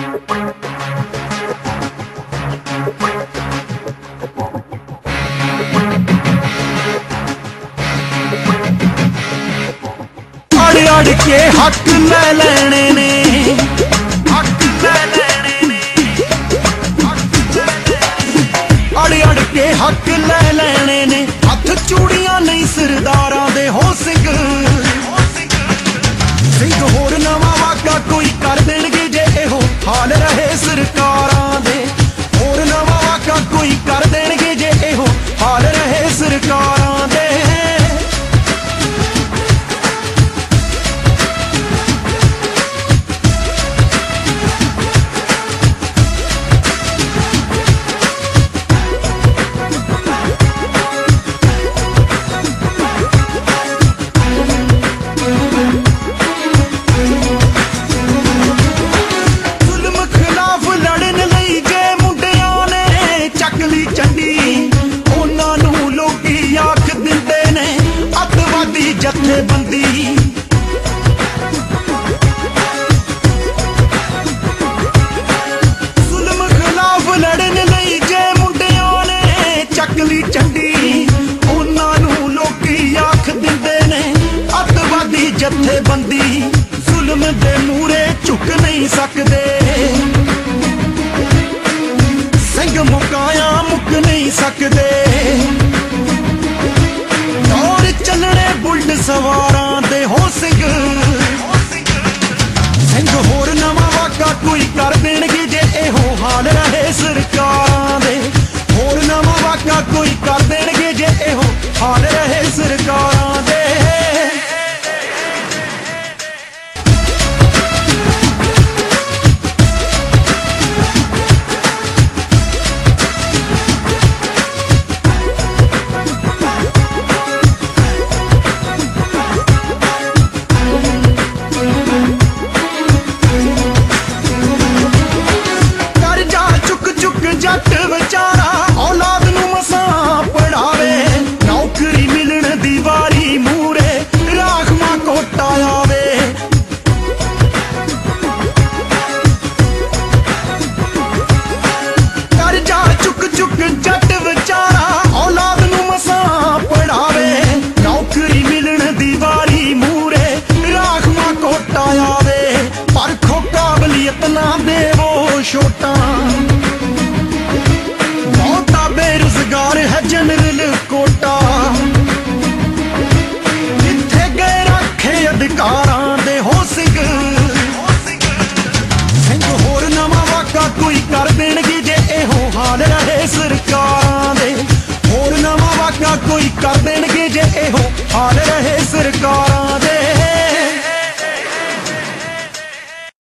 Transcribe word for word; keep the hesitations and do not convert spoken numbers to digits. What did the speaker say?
अड़ के हक ले लेने ने, हक ले लेने ने, अड़ अड़ के हक ले लेने ने। हथ चूड़ियां नहीं सरदारां दे हो सिंह, सिंह होर नवां वाका कोई कर देणगे जे इहो हाल रहे सरकारां दे। होर नवां वाका कोई कर देणगे जे इहो हाल रहे सरकारां दे। जथेबंदी जुल्म खिलाफ लड़न लई जे मुंडियां ने चकली चंडी। उन्हां नूं लोकी आख दिंदे ने अतवादी जथेबंदी। जुल्म दे मूरे झुक नहीं सकदे, सिंह मुकाया मुक नहीं सकदे। बुलट सवारां दे हो सिंह, सिंह होर नवां वाका कोई कर देणगे जे इहो हाल रहे सरकारां दे। होर नवां वाका कोई कर देणगे जे इहो हाल रहे सरकारां दे। जट बेचारा औलाद नूं मसां पढ़ावे, नौकरी मिलण दी वारी मूरे राखवां कोटा आवे। करजा चुक चुक जट बेचारा औलाद नूं मसां पढ़ावे, नौकरी मिलण दी वारी मूरे राखवां कोटा आवे। परखो काबलियत ना देवो छोटा, बेरोजगार है जनरल कोटा। जिथे गए रखे अधिकारां दे हो सिंह, सिंह होर नवां वाका कोई कर देणगे जे इहो हाल रहे सरकारां दे। होर नवां वाका कोई कर देणगे जे इहो हाल रहे सरकारां